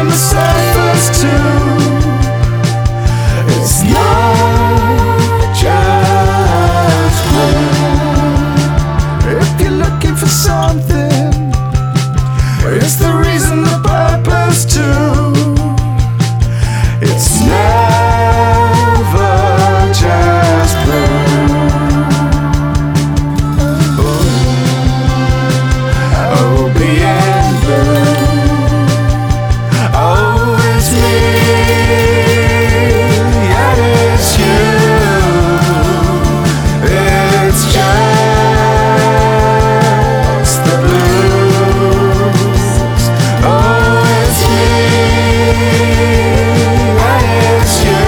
on the surface too. It's not just blue. If you're looking for something, it's the reason, the purpose too. It's never just blue. Oh, being blue. Oh, it's me, and it's you. It's just the blues. Oh, it's me, and it's you.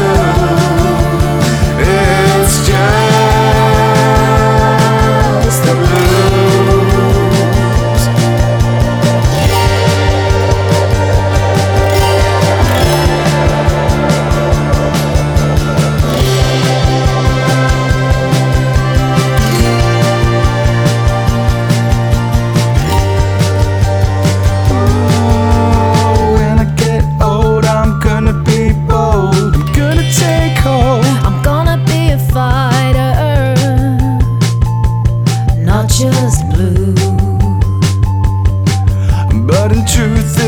It's just the blues. When I get old, I'm gonna be bold. I'm gonna take hold. I'm gonna be a fighter, not just blue. But in truth,